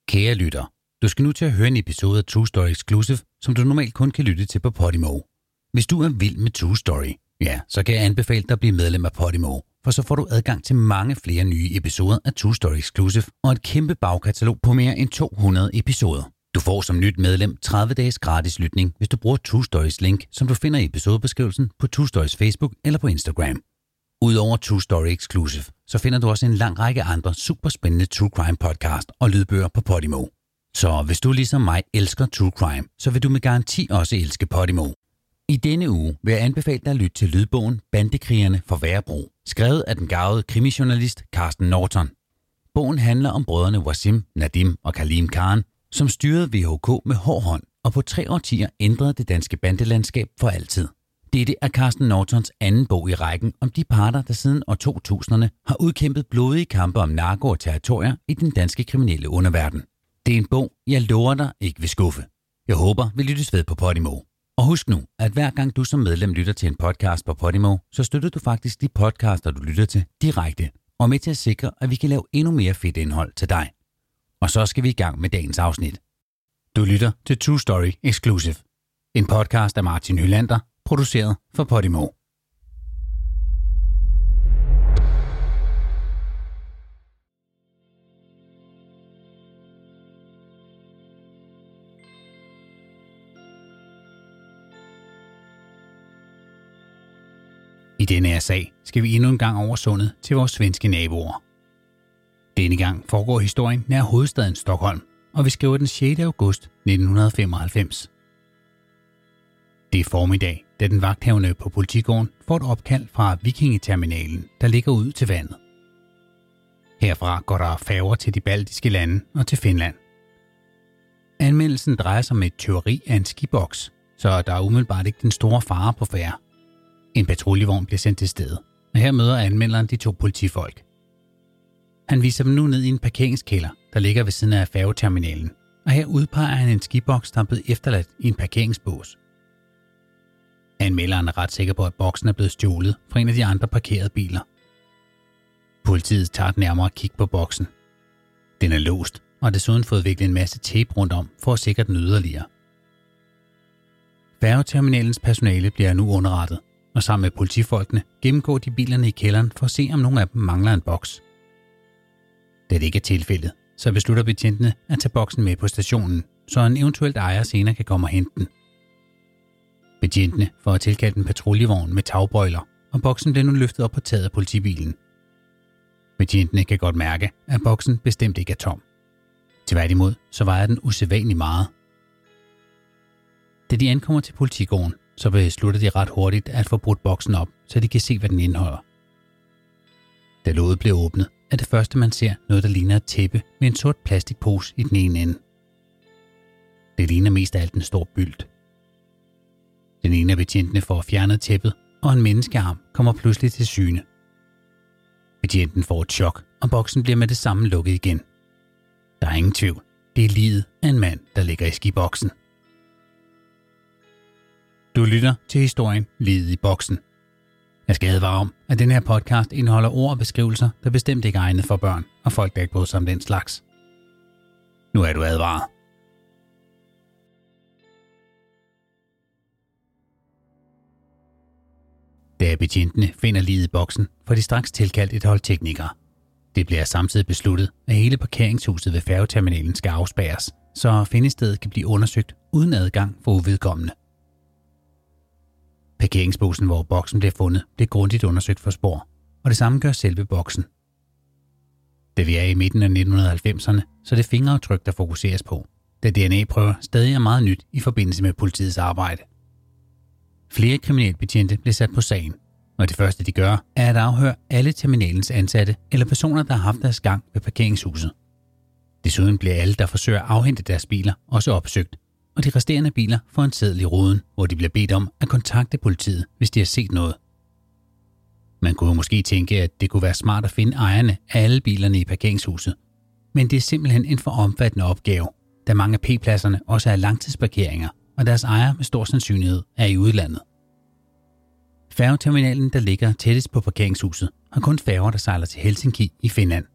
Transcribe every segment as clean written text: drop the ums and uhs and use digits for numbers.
Kære lytter, du skal nu til at høre en episode af True Story Exclusive, som du normalt kun kan lytte til på Podimo. Hvis du er vild med True Story, ja, så kan jeg anbefale dig at blive medlem af Podimo, for så får du adgang til mange flere nye episoder af True Story Exclusive og et kæmpe bagkatalog på mere end 200 episoder. Du får som nyt medlem 30 dages gratis lytning, hvis du bruger True Stories link, som du finder i episodebeskrivelsen på True Stories Facebook eller på Instagram. Udover True Story Exclusive, så finder du også en lang række andre super spændende True Crime podcast og lydbøger på Podimo. Så hvis du ligesom mig elsker True Crime, så vil du med garanti også elske Podimo. I denne uge vil jeg anbefale dig at lytte til lydbogen Bandekrigerne fra Værebro, skrevet af den garvede krimijournalist Carsten Norton. Bogen handler om brødrene Wasim, Nadim og Khalim Khan, som styrede VHK med hård hånd og på 3 årtier ændrede det danske bandelandskab for altid. Dette er Carsten Nortons anden bog i rækken om de parter, der siden år 2000'erne har udkæmpet blodige kampe om narko og territorier i den danske kriminelle underverden. Det er en bog, jeg lover dig ikke vil skuffe. Jeg håber, vi lyttes ved på Podimo. Og husk nu, at hver gang du som medlem lytter til en podcast på Podimo, så støtter du faktisk de podcaster, du lytter til direkte, og er med til at sikre, at vi kan lave endnu mere fedt indhold til dig. Og så skal vi i gang med dagens afsnit. Du lytter til True Story Exclusive, en podcast af Martin Hylander, produceret for Podimo. I denne her sag skal vi endnu en gang over sundet til vores svenske naboer. Denne gang foregår historien nær hovedstaden Stockholm, og vi skriver den 6. august 1995. Det er formiddag, da den vagthavende på politigården får et opkald fra Vikingeterminalen, der ligger ud til vandet. Herfra går der færger til de baltiske lande og til Finland. Anmeldelsen drejer sig om et tyveri af en skiboks, så der er umiddelbart ikke den store fare på færde. En patruljevogn bliver sendt til stedet, og her møder anmelderen de 2 politifolk. Han viser dem nu ned i en parkeringskælder, der ligger ved siden af færgeterminalen, og her udpeger han en skiboks, der er blevet efterladt i en parkeringsbås. Anmelderen er ret sikker på, at boksen er blevet stjålet fra en af de andre parkerede biler. Politiet tager et nærmere kig på boksen. Den er låst, og har desuden fået viklet en masse tape rundt om for at sikre den yderligere. Færgeterminalens personale bliver nu underrettet, og sammen med politifolkene gennemgår de bilerne i kælderen for at se, om nogle af dem mangler en boks. Da det ikke er tilfældet, så beslutter betjentene at tage boksen med på stationen, så en eventuelt ejer senere kan komme og hente den. Betjentene får tilkaldt en patruljevogn med tagbøjler, og boksen bliver nu løftet op på taget af politibilen. Betjentene kan godt mærke, at boksen bestemt ikke er tom. Tværtimod, så vejer den usædvanligt meget. Da de ankommer til politigården, så beslutter de ret hurtigt at få brudt boksen op, så de kan se, hvad den indeholder. Da låget bliver åbnet, er det første, man ser noget, der ligner et tæppe med en sort plastikpose i den ene ende. Det ligner mest af alt en stor bylt. Den ene af betjentene får fjernet tæppet, og en menneskearm kommer pludselig til syne. Betjenten får et chok, og boksen bliver med det samme lukket igen. Der er ingen tvivl. Det er liget af en mand, der ligger i skiboksen. Du lytter til historien Liget i boksen. Jeg skal advare om, at den her podcast indeholder ord og beskrivelser, der bestemt ikke er egnet for børn og folk, der ikke bryder sig om den slags. Nu er du advaret. Da betjentene finder liget i boksen, får de straks tilkaldt et hold teknikere. Det bliver samtidig besluttet, at hele parkeringshuset ved færgeterminalen skal afspærres, så findestedet kan blive undersøgt uden adgang for uvedkommende. Parkeringsbåsen, hvor boksen bliver fundet, bliver grundigt undersøgt for spor, og det samme gør selve boksen. Da vi er i midten af 1990'erne, så er det fingeraftryk, der fokuseres på, da DNA-prøver stadig er meget nyt i forbindelse med politiets arbejde. Flere kriminalbetjente bliver sat på sagen, og det første de gør, er at afhøre alle terminalens ansatte eller personer, der har haft deres gang ved parkeringshuset. Desuden bliver alle, der forsøger at afhente deres biler, også opsøgt, og de resterende biler får en seddel i ruden, hvor de bliver bedt om at kontakte politiet, hvis de har set noget. Man kunne måske tænke, at det kunne være smart at finde ejerne af alle bilerne i parkeringshuset, men det er simpelthen en for omfattende opgave, da mange af P-pladserne også er langtidsparkeringer, og deres ejere med stor sandsynlighed er i udlandet. Færgeterminalen, der ligger tættest på parkeringshuset, har kun færger, der sejler til Helsinki i Finland,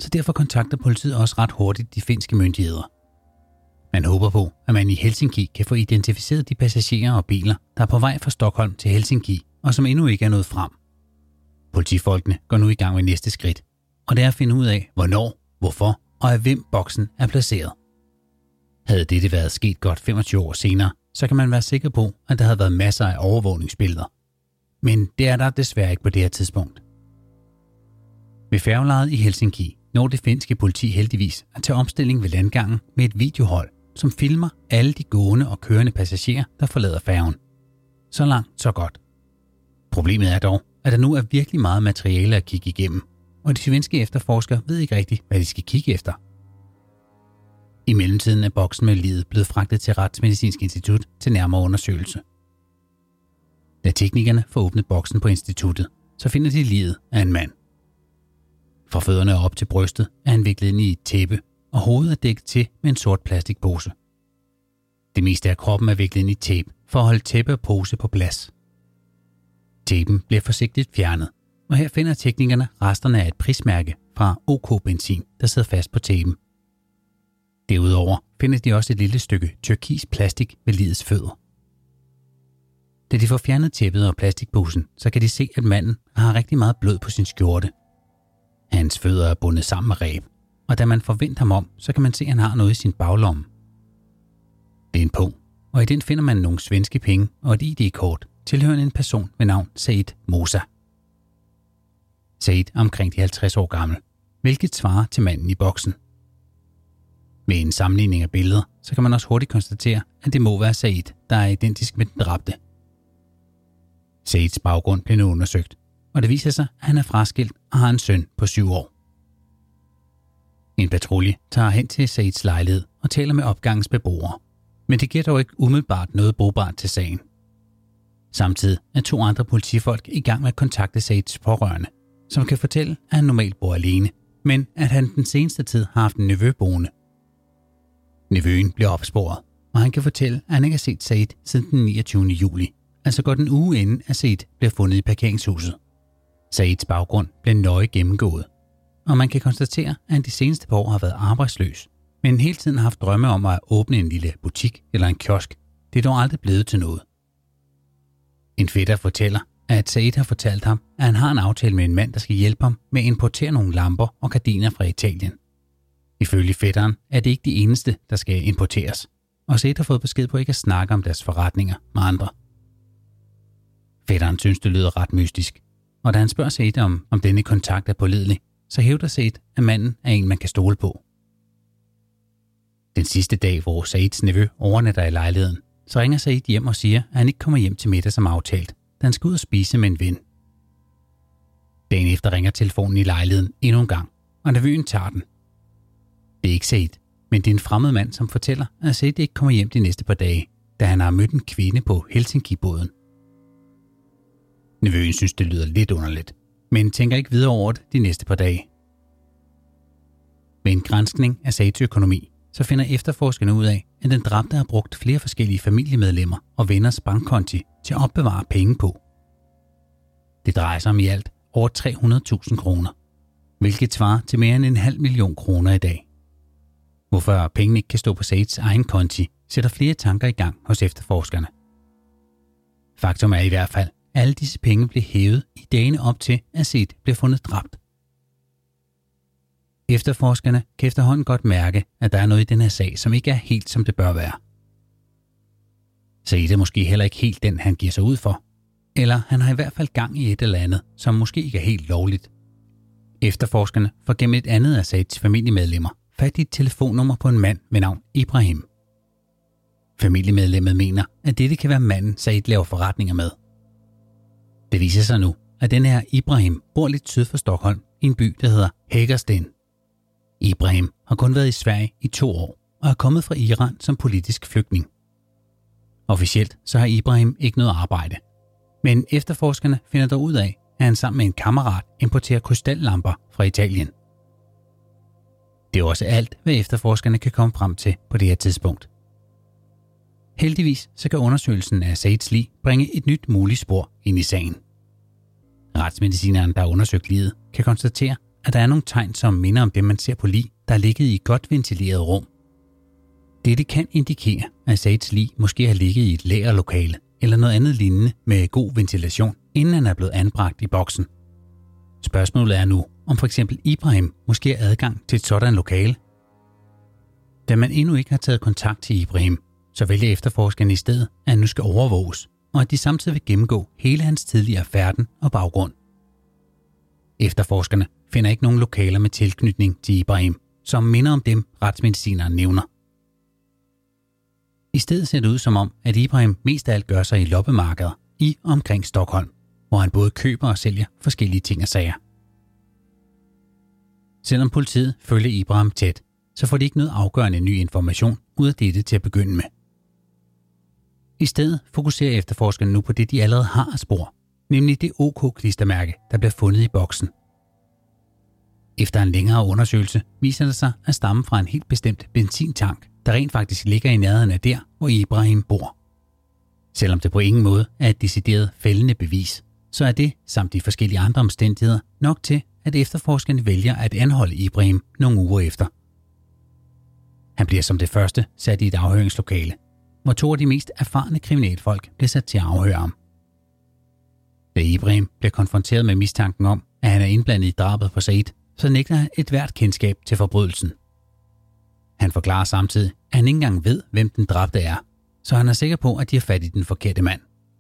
så derfor kontakter politiet også ret hurtigt de finske myndigheder. Man håber på, at man i Helsinki kan få identificeret de passagerer og biler, der er på vej fra Stockholm til Helsinki, og som endnu ikke er nået frem. Politifolkene går nu i gang med næste skridt, og det er at finde ud af, hvornår, hvorfor og af hvem boksen er placeret. Havde dette været sket godt 25 år senere, så kan man være sikker på, at der havde været masser af overvågningsbilleder. Men det er der desværre ikke på det her tidspunkt. Ved færgelejet i Helsinki når det finske politi heldigvis at tage omstilling ved landgangen med et videohold, som filmer alle de gående og kørende passagerer, der forlader færgen. Så langt, så godt. Problemet er dog, at der nu er virkelig meget materiale at kigge igennem, og de svenske efterforskere ved ikke rigtigt, hvad de skal kigge efter. I mellemtiden er boksen med liget blevet fragtet til Retsmedicinsk Institut til nærmere undersøgelse. Da teknikerne får åbnet boksen på instituttet, så finder de liget af en mand. Fra fødderne op til brystet er han viklet ind i et tæppe, og hovedet er dækket til med en sort plastikpose. Det meste af kroppen er viklet ind i tape for at holde tæppe og pose på plads. Tæppen bliver forsigtigt fjernet, og her finder teknikerne resterne af et prismærke fra OK Benzin, der sidder fast på tæppen. Derudover finder de også et lille stykke turkis plastik ved ligets fødder. Da de får fjernet tæppet og plastikposen, så kan de se, at manden har rigtig meget blod på sin skjorte. Hans fødder er bundet sammen med reb, og da man forventer ham om, så kan man se, at han har noget i sin baglomme. Det er en pung, og i den finder man nogle svenske penge og et ID-kort, tilhørende en person ved navn Said Mosa. Said er omkring de 50 år gammel, hvilket svarer til manden i boksen. Ved en sammenligning af billeder, så kan man også hurtigt konstatere, at det må være Said, der er identisk med den dræbte. Saids baggrund bliver nu undersøgt, og det viser sig, at han er fraskilt og har en søn på 7 år. En patrulje tager hen til Saids lejlighed og taler med opgangens beboere, men det giver dog ikke umiddelbart noget brugbart til sagen. Samtidig er 2 andre politifolk i gang med at kontakte Saids pårørende, som kan fortælle, at han normalt bor alene, men at han den seneste tid har haft en nevø boende. Nevøen bliver opsporet, og han kan fortælle, at han ikke har set Said siden den 29. juli, altså godt en uge inden, at Said bliver fundet i parkeringshuset. Saids baggrund bliver nøje gennemgået, og man kan konstatere, at han de seneste par år har været arbejdsløs, men hele tiden har haft drømme om at åbne en lille butik eller en kiosk. Det er dog aldrig blevet til noget. En fætter fortæller, at Said har fortalt ham, at han har en aftale med en mand, der skal hjælpe ham med at importere nogle lamper og gardiner fra Italien. Ifølge fætteren er det ikke de eneste, der skal importeres, og Said har fået besked på ikke at snakke om deres forretninger med andre. Fætteren synes, det lyder ret mystisk, og da han spørger Said om denne kontakt er pålidelig, så hævder Said, at manden er en, man kan stole på. Den sidste dag, hvor Saids nevø overnatter i lejligheden, så ringer Said hjem og siger, at han ikke kommer hjem til middag som aftalt, da han skal ud og spise med en ven. Dagen efter ringer telefonen i lejligheden endnu en gang, og nevøen tager den. Det er ikke Said, men det er en fremmed mand, som fortæller, at Said ikke kommer hjem de næste par dage, da han har mødt en kvinde på Helsinki-båden. Nevøen synes, det lyder lidt underligt, men tænker ikke videre over det de næste par dage. Ved en granskning af Saids økonomi, så finder efterforskerne ud af, at den dræbte har brugt flere forskellige familiemedlemmer og venners bankkonti til at opbevare penge på. Det drejer sig om i alt over 300.000 kroner, hvilket svarer til mere end 500.000 kroner i dag. Hvorfor pengene ikke kan stå på Saids egen konti, sætter flere tanker i gang hos efterforskerne. Faktum er i hvert fald, at alle disse penge blev hævet i dagene op til, at Said blev fundet dræbt. Efterforskerne kan efterhånden godt mærke, at der er noget i den her sag, som ikke er helt som det bør være. Said er måske heller ikke helt den, han giver sig ud for. Eller han har i hvert fald gang i et eller andet, som måske ikke er helt lovligt. Efterforskerne får gennem et andet af Saids familiemedlemmer fat i et telefonnummer på en mand ved navn Ibrahim. Familiemedlemmet mener, at dette kan være manden, Said laver forretninger med. Det viser sig nu, at denne her Ibrahim bor lidt syd for Stockholm i en by, der hedder Hägersten. Ibrahim har kun været i Sverige i 2 år og er kommet fra Iran som politisk flygtning. Officielt så har Ibrahim ikke noget arbejde, men efterforskerne finder dog ud af, at han sammen med en kammerat importerer krystallamper fra Italien. Det er også alt, hvad efterforskerne kan komme frem til på det her tidspunkt. Heldigvis så kan undersøgelsen af Saids lig bringe et nyt muligt spor ind i sagen. Retsmedicineren, der har undersøgt liget, kan konstatere, at der er nogle tegn, som minder om det, man ser på lig, der er ligget i et godt ventileret rum. Dette kan indikere, at Saids lig måske har ligget i et lagerlokale eller noget andet lignende med god ventilation, inden han er blevet anbragt i boksen. Spørgsmålet er nu, om for eksempel Ibrahim måske har adgang til et sådan lokale. Da man endnu ikke har taget kontakt til Ibrahim, så vælger efterforskerne i stedet, at han nu skal overvåges, og at de samtidig vil gennemgå hele hans tidligere færden og baggrund. Efterforskerne finder ikke nogen lokaler med tilknytning til Ibrahim, som minder om dem, retsmedicineren nævner. I stedet ser det ud som om, at Ibrahim mest af alt gør sig i loppemarkeder i og omkring Stockholm, hvor han både køber og sælger forskellige ting og sager. Selvom politiet følger Ibrahim tæt, så får de ikke noget afgørende ny information ud af dette til at begynde med. I stedet fokuserer efterforskerne nu på det, de allerede har af spor, nemlig det OK-klistermærke, der bliver fundet i boksen. Efter en længere undersøgelse viser det sig at stamme fra en helt bestemt benzintank, der rent faktisk ligger i nærheden af der, hvor Ibrahim bor. Selvom det på ingen måde er et decideret fældende bevis, så er det, samt de forskellige andre omstændigheder, nok til, at efterforskerne vælger at anholde Ibrahim nogle uger efter. Han bliver som det første sat i et afhøringslokale, hvor 2 af de mest erfarne kriminalfolk bliver sat til at afhøre ham. Da Ibrahim bliver konfronteret med mistanken om, at han er indblandet i drabet på Said, så nægter han et hvert kendskab til forbrydelsen. Han forklarer samtidig, at han ikke engang ved, hvem den dræbte er, så han er sikker på, at de har fat i den forkerte mand.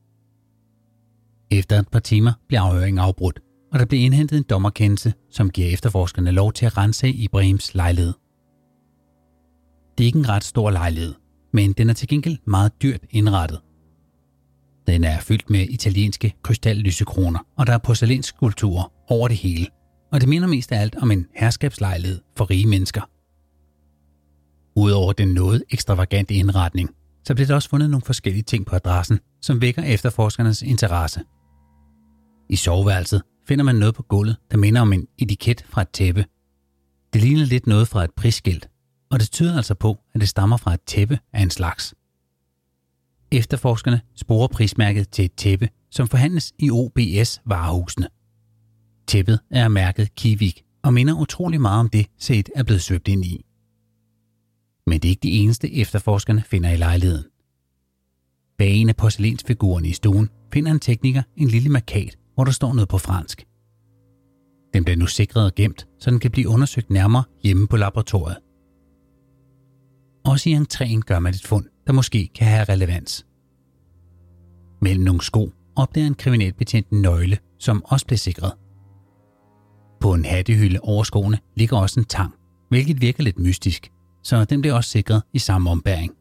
Efter et par timer bliver afhøringen afbrudt, og der bliver indhentet en dommerkendelse, som giver efterforskerne lov til at ransage Ibrahims lejlighed. Det er ikke en ret stor lejlighed, men den er til gengæld meget dyrt indrettet. Den er fyldt med italienske krystallysekroner, og der er porcelænsskulpturer over det hele, og det minder mest af alt om en herskabslejlighed for rige mennesker. Udover den noget ekstravagante indretning, så bliver der også fundet nogle forskellige ting på adressen, som vækker efterforskernes interesse. I soveværelset finder man noget på gulvet, der minder om en etiket fra et tæppe. Det ligner lidt noget fra et prisskilt, og det tyder altså på, at det stammer fra et tæppe af en slags. Efterforskerne sporer prismærket til et tæppe, som forhandles i OBS-varehusene. Tæppet er mærket Kivik og minder utrolig meget om det, Said er blevet svøbt ind i. Men det er ikke de eneste efterforskerne finder i lejligheden. Bag en af porcelænsfigurerne i stuen finder en tekniker en lille markat, hvor der står noget på fransk. Den bliver nu sikret og gemt, så den kan blive undersøgt nærmere hjemme på laboratoriet. Også i entréen gør man et fund, der måske kan have relevans. Mellem nogle sko opdager en kriminalbetjent en nøgle, som også bliver sikret. På en hattehylde over skoene ligger også en tang, hvilket virker lidt mystisk, så den bliver også sikret i samme ombæring.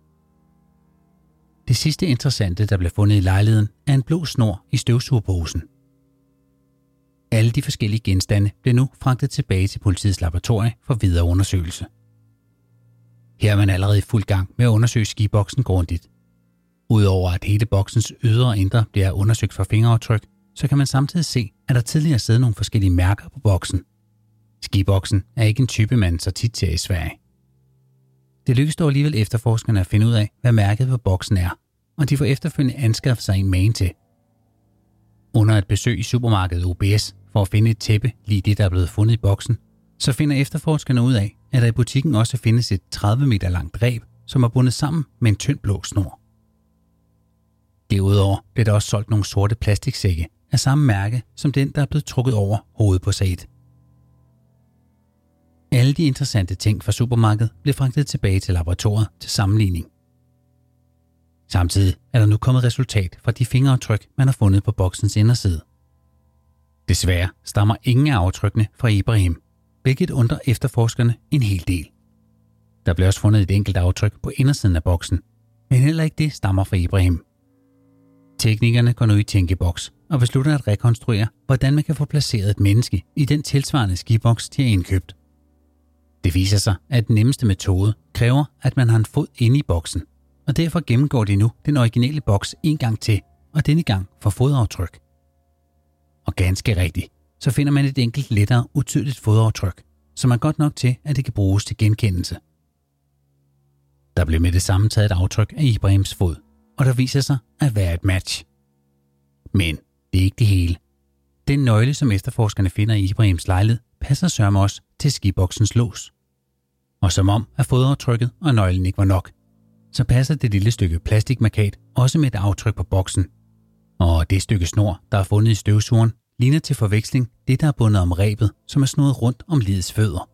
Det sidste interessante, der blev fundet i lejligheden, er en blå snor i støvsugerposen. Alle de forskellige genstande blev nu fragtet tilbage til politiets laboratorie for videre undersøgelse. Her er man allerede i fuld gang med at undersøge skiboksen grundigt. Udover at hele boksens ydre og indre bliver undersøgt for fingeraftryk, så kan man samtidig se, at der tidligere sidder nogle forskellige mærker på boksen. Skiboksen er ikke en type, man så tit ser i Sverige. Det lykkes dog alligevel efterforskerne at finde ud af, hvad mærket på boksen er, og de får efterfølgende anskaffet sig en magen til. Under et besøg i supermarkedet OBS for at finde et tæppe lige det, der er blevet fundet i boksen, så finder efterforskerne ud af, at der i butikken også findes et 30 meter langt reb, som er bundet sammen med en tynd blå snor. Derudover blev der også solgt nogle sorte plastiksække af samme mærke som den, der er blevet trukket over hovedet på Said. Alle de interessante ting fra supermarkedet blev fragtet tilbage til laboratoriet til sammenligning. Samtidig er der nu kommet resultat fra de fingeraftryk, man har fundet på boksens inderside. Desværre stammer ingen af aftrykkene fra Ibrahim, hvilket undrer efterforskerne en hel del. Der blev også fundet et enkelt aftryk på indersiden af boksen, men heller ikke det stammer fra Ibrahim. Teknikerne går nu i tænkeboks og beslutter at rekonstruere, hvordan man kan få placeret et menneske i den tilsvarende skiboks, de har indkøbt. Det viser sig, at den nemmeste metode kræver, at man har en fod inde i boksen, og derfor gennemgår de nu den originale boks en gang til, og denne gang for fodaftryk. Og ganske rigtigt, så finder man et enkelt lettere utydeligt fodaftryk, som er godt nok til, at det kan bruges til genkendelse. Der blev med det samme taget et aftryk af Ibrahims fod, og der viser sig at være et match. Men det er ikke det hele. Den nøgle, som efterforskerne finder i Ibrahims lejlighed, passer sørme også til skiboksens lås. Og som om at fodaftrykket og nøglen ikke var nok, så passer det lille stykke plastikmarkat også med et aftryk på boksen. Og det stykke snor, der er fundet i støvsugeren, ligner til forveksling det, der er bundet om rebet, som er snurret rundt om ligets fødder.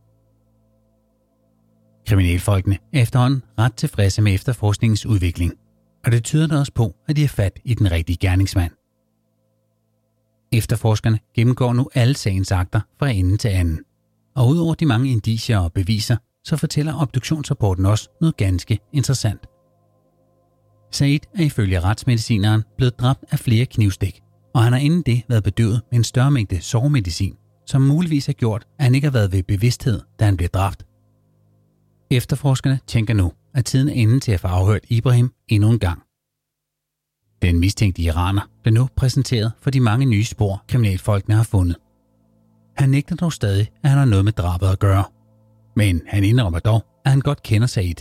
Kriminalfolkene er efterhånden ret tilfredse med efterforskningens udvikling, og det tyder da også på, at de er fat i den rigtige gerningsmand. Efterforskerne gennemgår nu alle sagens akter fra ende til anden, og udover de mange indicier og beviser, så fortæller obduktionsrapporten også noget ganske interessant. Said er ifølge retsmedicineren blevet dræbt af flere knivstik, og han har inden det været bedøvet med en større mængde sovemedicin, som muligvis har gjort, at han ikke har været ved bevidsthed, da han blev dræbt. Efterforskerne tænker nu, at tiden er inde til at få afhørt Ibrahim endnu en gang. Den mistænkte iraner bliver nu præsenteret for de mange nye spor, kriminalfolkene har fundet. Han nægter dog stadig, at han har noget med drabet at gøre. Men han indrømmer dog, at han godt kender Said.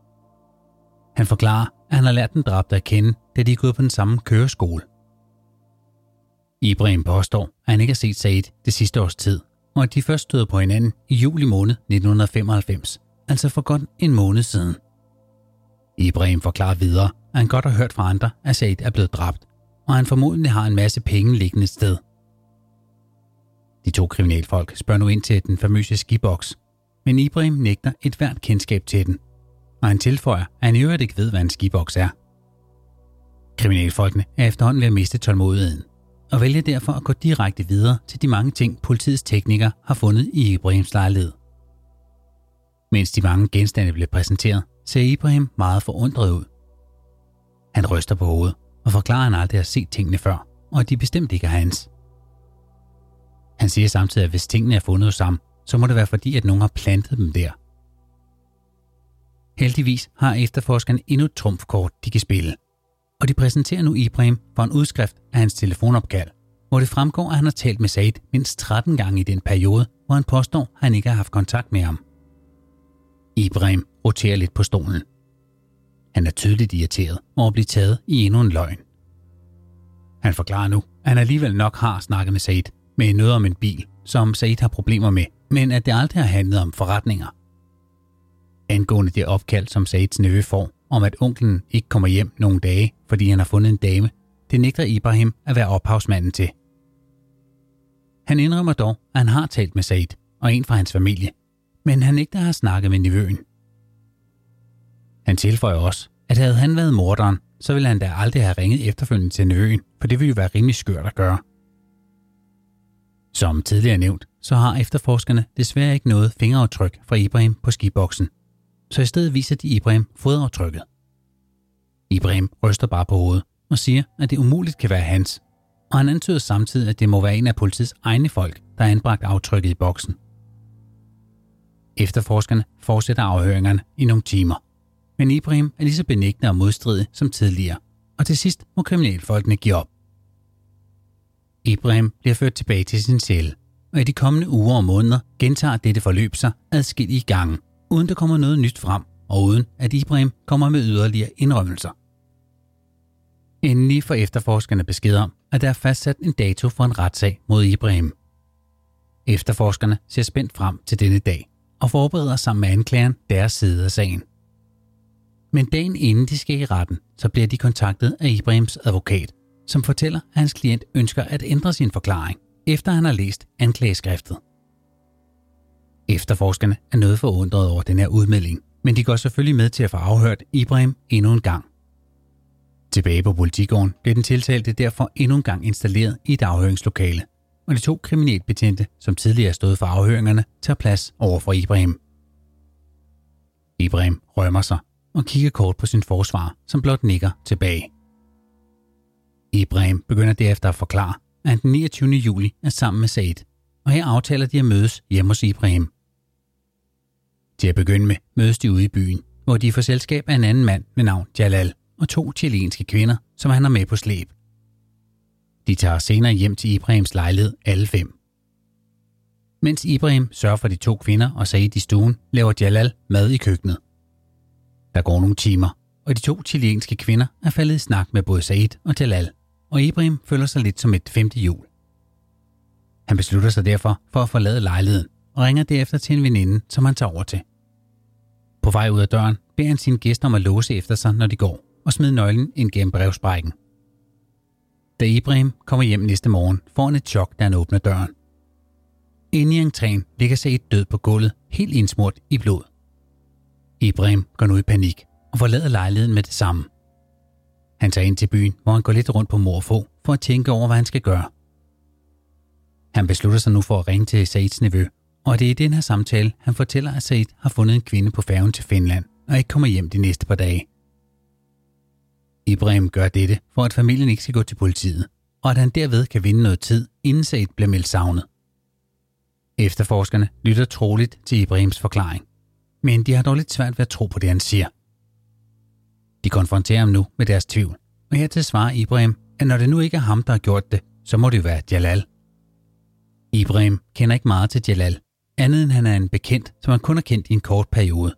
Han forklarer, at han har lært den dræbte at kende, da de er gået på den samme køreskole. Ibrahim påstår, at han ikke har set Said det sidste års tid, og at de først støder på hinanden i juli måned 1995, altså for godt en måned siden. Ibrahim forklarer videre, at han godt har hørt fra andre, at Said er blevet dræbt, og han formodentlig har en masse penge liggende et sted. De to kriminalfolk spørger nu ind til den famøse skiboks, men Ibrahim nægter et hvert kendskab til den, og han tilføjer, at han i øvrigt ikke ved, hvad en skiboks er. Kriminalfolkene er efterhånden ved at miste tålmodigheden, og vælger derfor at gå direkte videre til de mange ting, politiets teknikere har fundet i Ibrahims lejlighed. Mens de mange genstande blev præsenteret, ser Ibrahim meget forundret ud. Han ryster på hovedet og forklarer, at han aldrig har set tingene før, og at de bestemt ikke er hans. Han siger samtidig, at hvis tingene er fundet hos ham, så må det være fordi, at nogen har plantet dem der. Heldigvis har efterforskerne endnu et trumfkort, de kan spille, og de præsenterer nu Ibrahim for en udskrift af hans telefonopkald, hvor det fremgår, at han har talt med Said mindst 13 gange i den periode, hvor han påstår, at han ikke har haft kontakt med ham. Ibrahim roterer lidt på stolen. Han er tydeligt irriteret over at blive taget i endnu en løgn. Han forklarer nu, at han alligevel nok har snakket med Said med noget om en bil, som Said har problemer med, men at det aldrig har handlet om forretninger. Angående det opkald, som Saids nevø får, om at onklen ikke kommer hjem nogle dage, fordi han har fundet en dame, det nægter Ibrahim at være ophavsmanden til. Han indrømmer dog, at han har talt med Said og en fra hans familie, men han nægter at have snakket med nevøen. Han tilføjer også, at havde han været morderen, så ville han da aldrig have ringet efterfølgende til nevøen, for det ville jo være rimelig skørt at gøre. Som tidligere nævnt, så har efterforskerne desværre ikke noget fingeraftryk fra Ibrahim på skiboksen, så i stedet viser de Ibrahim fodaftrykket. Ibrahim ryster bare på hovedet og siger, at det umuligt kan være hans, og han antyder samtidig, at det må være en af politiets egne folk, der har anbragt aftrykket i boksen. Efterforskerne fortsætter afhøringerne i nogle timer, men Ibrahim er lige så benægtende og modstridig som tidligere, og til sidst må kriminalfolkene give op. Ibrahim bliver ført tilbage til sin celle, og i de kommende uger og måneder gentager dette forløb sig adskillige gange, uden der kommer noget nyt frem, og uden at Ibrahim kommer med yderligere indrømmelser. Endelig får efterforskerne besked om, at der er fastsat en dato for en retssag mod Ibrahim. Efterforskerne ser spændt frem til denne dag, og forbereder sammen med anklageren deres side af sagen. Men dagen inden de skal i retten, så bliver de kontaktet af Ibrahims advokat, som fortæller, at hans klient ønsker at ændre sin forklaring, efter han har læst anklageskriftet. Efterforskerne er noget forundret over den her udmelding, men de går selvfølgelig med til at få afhørt Ibrahim endnu en gang. Tilbage på politigården blev den tiltalte derfor endnu en gang installeret i et afhøringslokale, og de to kriminalbetjente, som tidligere stod for afhøringerne, tager plads over for Ibrahim. Ibrahim rømmer sig og kigger kort på sin forsvarer, som blot nikker tilbage. Ibrahim begynder derefter at forklare, at han den 29. juli er sammen med Said, og her aftaler de at mødes hjemme hos Ibrahim. Til at begynde med mødes de ude i byen, hvor de får selskab af en anden mand med navn Jalal og 2 chilenske kvinder, som han har med på slæb. De tager senere hjem til Ibrahims lejlighed alle 5. Mens Ibrahim sørger for de 2 kvinder og Said i stuen, laver Jalal mad i køkkenet. Der går nogle timer, og de 2 chilenske kvinder er faldet i snak med både Said og Jalal, og Ibrahim føler sig lidt som et 5. hjul. Han beslutter sig derfor for at forlade lejligheden og ringer derefter til en veninde, som han tager over til. På vej ud af døren beder han sine gæster om at låse efter sig, når de går, og smide nøglen ind gennem brevsprækken. Da Ibrahim kommer hjem næste morgen, får han et chok, da han åbner døren. Inde i entréen ligger Said død på gulvet, helt indsmurt i blod. Ibrahim går nu i panik og forlader lejligheden med det samme. Han tager ind til byen, hvor han går lidt rundt på mor og få for at tænke over, hvad han skal gøre. Han beslutter sig nu for at ringe til Saids nevø, og det er i den her samtale, han fortæller, at Said har fundet en kvinde på færgen til Finland og ikke kommer hjem de næste par dage. Ibrahim gør dette, for at familien ikke skal gå til politiet, og at han derved kan vinde noget tid, inden Said bliver meldt savnet. Efterforskerne lytter troligt til Ibrahims forklaring, men de har dog lidt svært ved at tro på det, han siger. De konfronterer ham nu med deres tvivl, og hertil svarer Ibrahim, at når det nu ikke er ham, der har gjort det, så må det jo være Jalal. Ibrahim kender ikke meget til Jalal, andet end han er en bekendt, som han kun har kendt i en kort periode.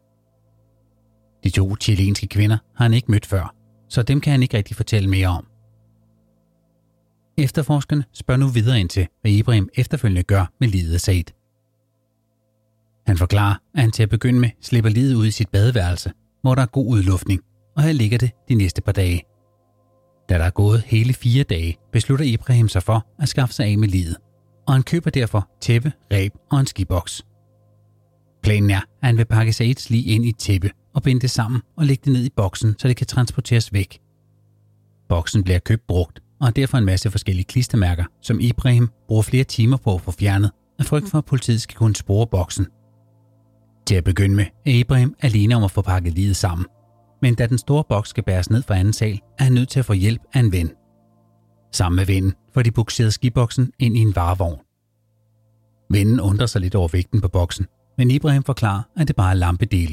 De 2 chilenske kvinder har han ikke mødt før, så dem kan han ikke rigtig fortælle mere om. Efterforskerne spørger nu videre ind til, hvad Ibrahim efterfølgende gør med liget af Said. Han forklarer, at han til at begynde med slipper liget ud i sit badeværelse, hvor der er god udluftning, og her ligger det de næste par dage. Da der er gået hele 4 dage, beslutter Ibrahim sig for at skaffe sig af med liget, og han køber derfor tæppe, reb og en skiboks. Planen er, at han vil pakke Saids lig ind i et tæppe og binde det sammen og lægge det ned i boksen, så det kan transporteres væk. Boksen bliver købt brugt, og har derfor en masse forskellige klistermærker, som Ibrahim bruger flere timer på at få fjernet, af frygt for, at politiet skal kunne spore boksen. Til at begynde med er Ibrahim alene om at få pakket liget sammen, men da den store boks skal bæres ned fra anden sal, er han nødt til at få hjælp af en ven. Sammen med vennen får de bukseret skiboksen ind i en varevogn. Vennen undrer sig lidt over vægten på boksen, men Ibrahim forklarer, at det bare er lampedele.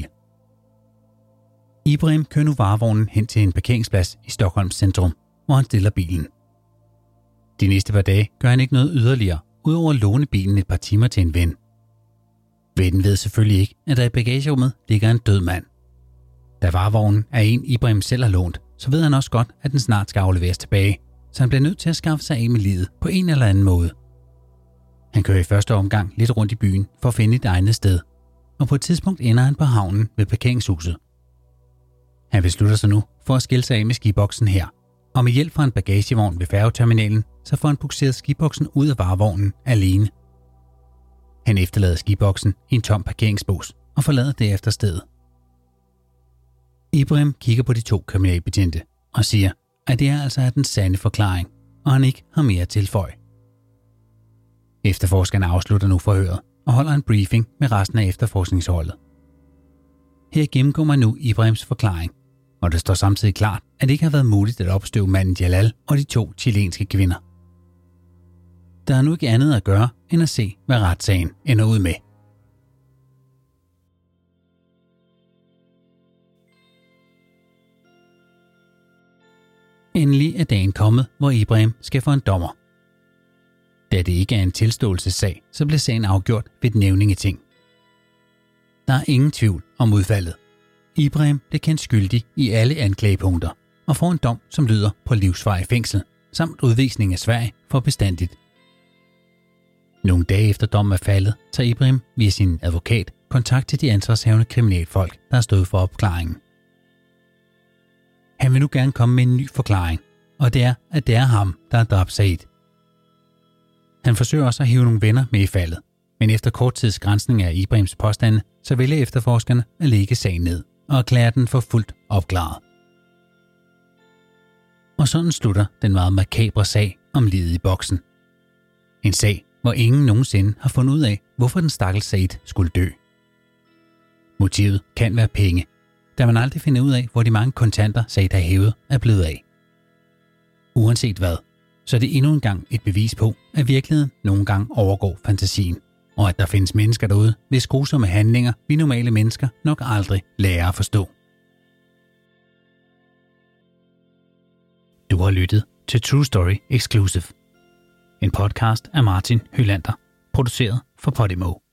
Ibrahim kører nu varevognen hen til en parkeringsplads i Stockholms centrum, hvor han stiller bilen. De næste par dage gør han ikke noget yderligere, udover at låne bilen et par timer til en ven. Vennen ved selvfølgelig ikke, at der i bagagerummet ligger en død mand. Da varevognen er en, Ibrahim selv har lånt, så ved han også godt, at den snart skal afleveres tilbage, så han bliver nødt til at skaffe sig af med livet på en eller anden måde. Han kører i første omgang lidt rundt i byen for at finde et egnet sted, og på et tidspunkt ender han på havnen ved parkeringshuset. Han beslutter sig nu for at skille sig af med skiboksen her, og med hjælp fra en bagagevogn ved færgeterminalen, så får han bukseret skiboksen ud af varevognen alene. Han efterlader skiboksen i en tom parkeringsbås og forlader derefter stedet. Ibrahim kigger på de 2 kriminalbetjente og siger, at det altså er den sande forklaring, og han ikke har mere at tilføje. Efterforskerne afslutter nu forhøret og holder en briefing med resten af efterforskningsholdet. Her gennemgår man nu Ibrahims forklaring, og det står samtidig klart, at det ikke har været muligt at opstøve manden Jalal og de 2 chilenske kvinder. Der er nu ikke andet at gøre, end at se, hvad retssagen ender ud med. Endelig er dagen kommet, hvor Ibrahim skal få en dommer. Da det ikke er en tilståelsessag, så bliver sagen afgjort ved et nævningeting. Der er ingen tvivl om udfaldet. Ibrahim blev kendt skyldig i alle anklagepunkter og får en dom, som lyder på livsvarig fængsel, samt udvisning af Sverige for bestandigt. Nogle dage efter dommen er faldet, tager Ibrahim via sin advokat kontakt til de ansvarshavende kriminalfolk, der har stået for opklaringen. Han vil nu gerne komme med en ny forklaring, og det er, at det er ham, der har dræbt Said. Han forsøger også at hive nogle venner med i faldet, men efter kort tids granskning af Ibrahims påstande, så vælger efterforskerne at lægge sagen ned og erklære den for fuldt opklaret. Og sådan slutter den meget makabre sag om liget i boksen. En sag, hvor ingen nogensinde har fundet ud af, hvorfor den stakkels Said skulle dø. Motivet kan være penge, da man aldrig finder ud af, hvor de mange kontanter Said har hævet er blevet af. Uanset hvad, så er det endnu en gang et bevis på, at virkeligheden nogle gange overgår fantasien, og at der findes mennesker derude, hvis grusomme handlinger vi normale mennesker nok aldrig lærer at forstå. Du har lyttet til True Story Exclusive, en podcast af Martin Hylander, produceret for Podimo.